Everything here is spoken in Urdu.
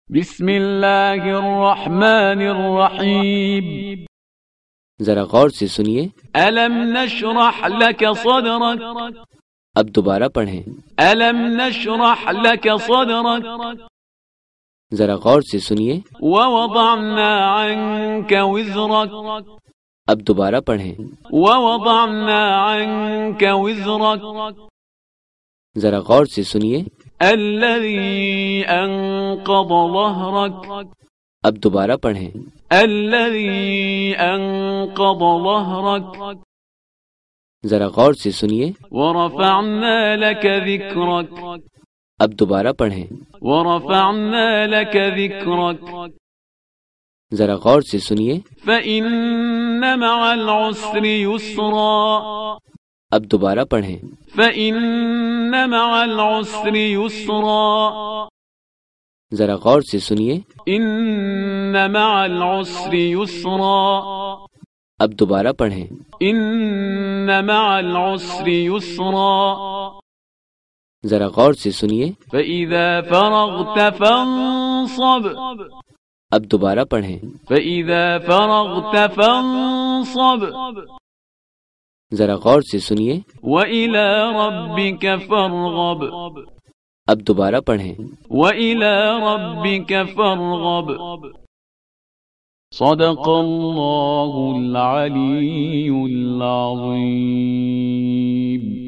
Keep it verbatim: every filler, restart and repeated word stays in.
بسم اللہ الرحمن الرحیم. ذرا غور سے سنیے. الم نشرح لك صدرك. اب دوبارہ پڑھیں. الم نشرح لك صدرك. ذرا غور سے سنیے. ووضعنا عنك وزرك. اب دوبارہ پڑھیں. ووضعنا عنك وزرك. ذرا غور سے سنیے. الذي انقض ظهرك. اب دوبارہ پڑھیں. الذي انقض ظهرك. ذرا غور سے سنیے. ورفعنا لك ذكرك. اب دوبارہ پڑھیں. ورفعنا لك ذكرك. ذرا غور سے سنیے. فإن مع العسر يسرا. اب دوبارہ پڑھیں. فإن مع العسر يسرا. ذرا غور سے سنیے. إن مع العسر يسرا. اب دوبارہ پڑھیں. إن مع العسر يسرا. ذرا غور سے سنیے. فإذا فرغت فانصب. اب دوبارہ پڑھیں. فإذا فرغت فانصب. ذرا غور سے سنیے. وإلى ربك فارغب. اب دوبارہ پڑھیں. وإلى ربك فارغب. صدق اللہ العلی العظیم.